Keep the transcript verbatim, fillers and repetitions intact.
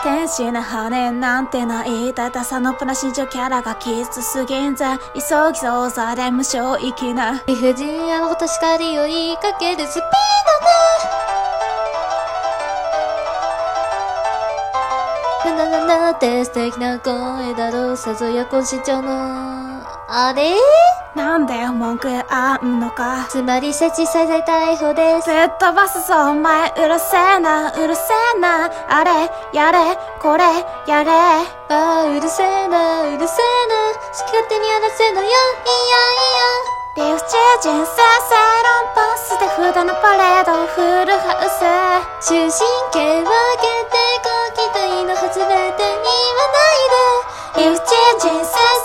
天使の羽なんてないだたさのプラシジョキャラがきつすぎんぜ急ぎ操作で無償域な理不尽やことしかりを言いかけるスピードでななななって素敵な声だろうさぞやこしちょのあれなんで文句あんのかつまり設置された逮捕ですぶっ飛ばすぞお前うるせえなうるせえなあれやれこれやれああうるせえなうるせえな好き勝手にやらせのよいやいや理不尽人生正論パスで札のパレードフルハウス終身刑は決定後期待の外れて言わないで理不尽人生